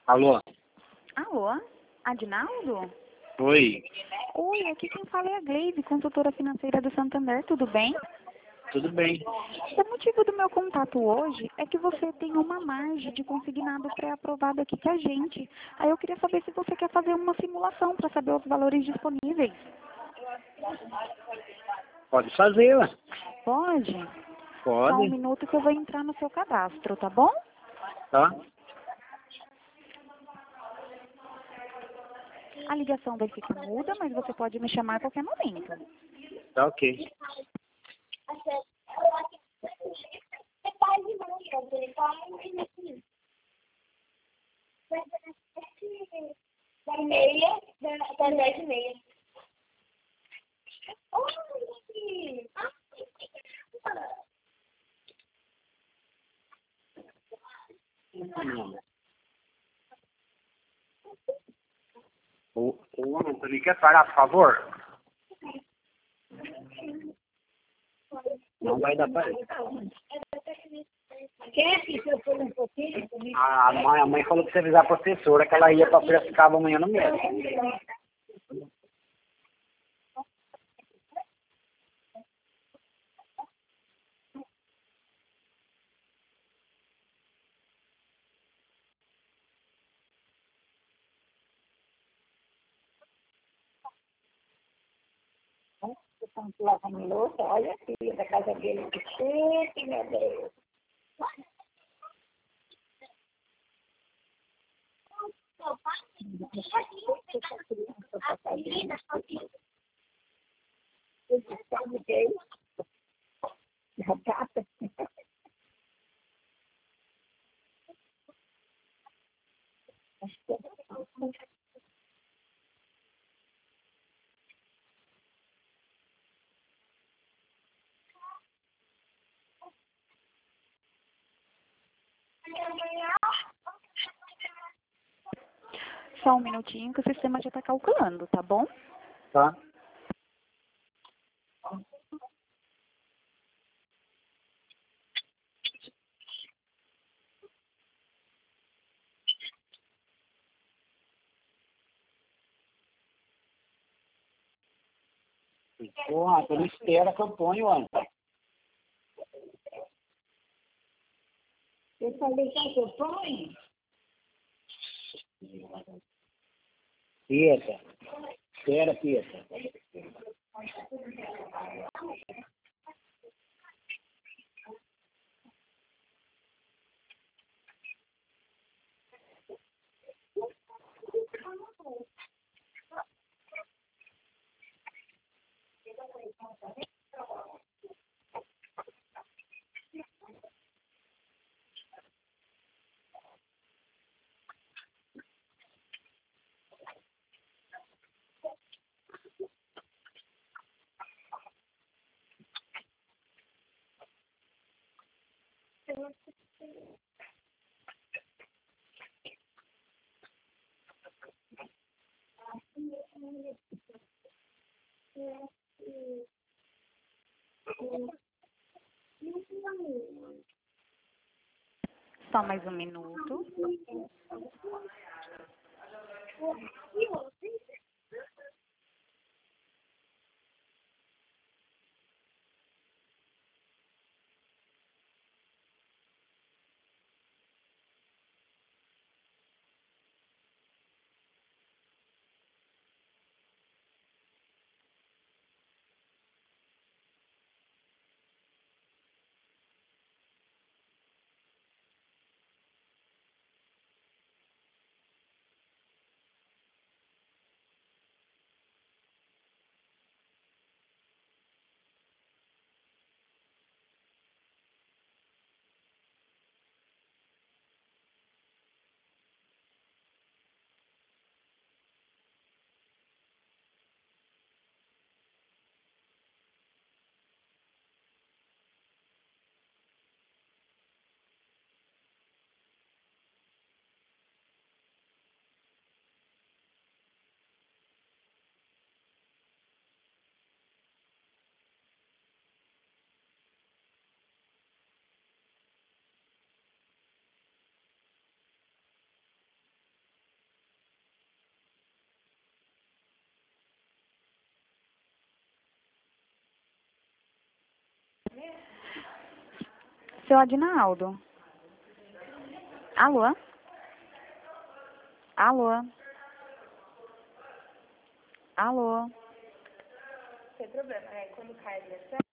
Alô? Alô? Adinaldo? Oi, Oi, aqui quem fala é a Gleive, consultora financeira do Santander, tudo bem? tudo bem? O motivo do meu contato hoje é que você tem uma margem de consignado pré-aprovado aqui com a gente. Aí eu queria saber se você quer fazer uma simulação para saber os valores disponíveis. Pode fazer, ué. Pode? Só um Pode, minuto que eu vou entrar no seu cadastro, tá bom? tá? A ligação vai ficar muda, mas você pode me chamar a qualquer momento. Tá ok. Da meia, da 10h30. Oi! O Antônio quer parar, por favor? Não vai dar para ele. Quer que eu for um pouquinho comigo? A mãe falou pra você avisar a professora que ela ia pra Piracicaba amanhã no mês. Estão lavando louça, olha a filha da casa dele, que chique, meu Deus. Só um minutinho que o sistema já está calculando, tá bom? Tá? Ô, Antônio, espera que eu ponho, Antônio. Eu falei que eu ponho. Pieta. Espera, Pieta. Só mais um minuto. Seu Adinaldo. Alô? Alô? Alô? Sem problema, quando cai a ligação,